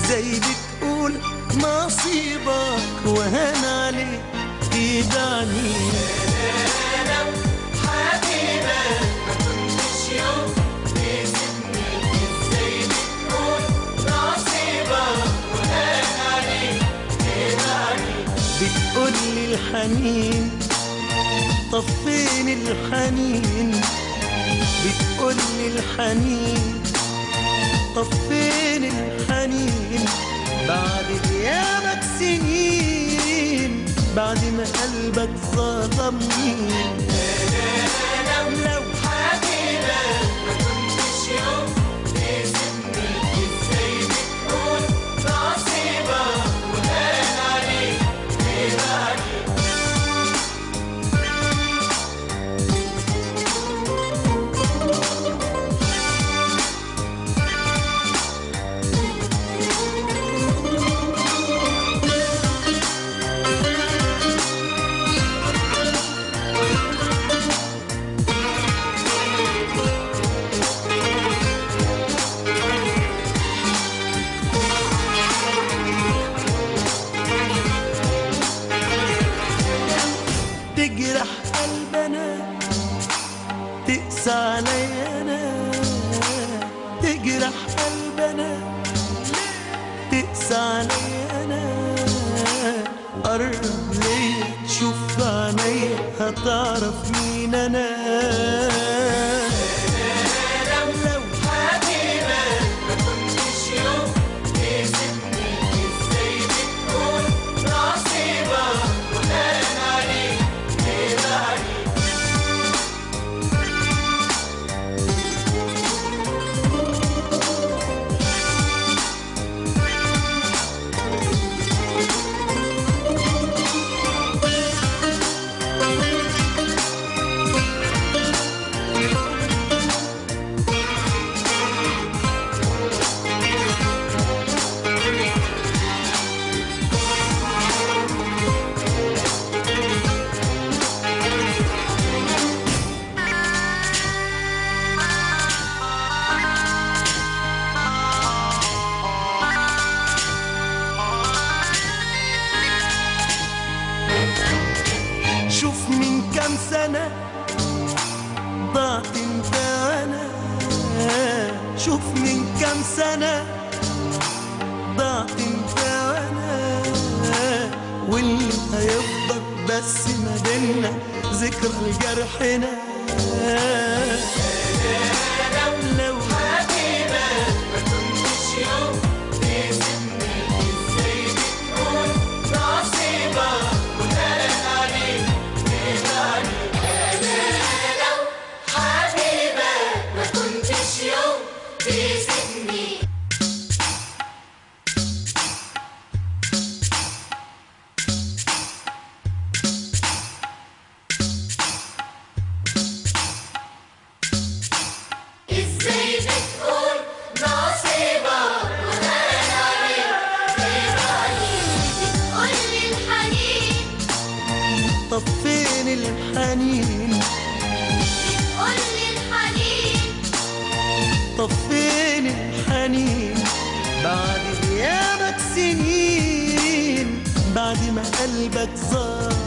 ازاي بتقول نصيبك وهان عليك يدعني؟ لو حبيبك ما كنتش يوم تسيبني، ازاي بتقول نصيبك وهان عليك يدعني؟ بتقولي الحنين، طب فين الحنين؟ بتقولي الحنين، طب فين الحنين؟ بعد غيابك سنين، بعد ما قلبك ظلمني. لو حبيبك ما كنتش يوم تسيبني، ازاي بتقول نصيبك وهان عليك يدعني؟ تجرح قلبنا، تقسى عليا انا، تجرح قلبنا، تقسى عليا انا. قرب ليا تشوف عينيا هتعرف مين انا. لو حبيبك ما كنتش يوم تسيبني، ازاي بتقول نصيبك وهان عليك يدعني؟ شوف من كام سنة ضعت انت وانا، شوف من كام سنة ضعت انت وانا، واللي هيفضل بس ما بينا ذكرى لجرحنا. لو حبيبك ما كنتش يوم تسيبني، ازاي بتقول نصيبك وهان عليك يدعني؟ لو حبيبك ما كنتش يوم تسيبني. ازاي بتقول نصيبك وهان عليك يدعني؟ بتقولي الحنين، طب فين الحنين؟ بتقولي الحنين، طب فين الحنين؟ بعد غيابك سنين، بعد ما قلبك ظلمني.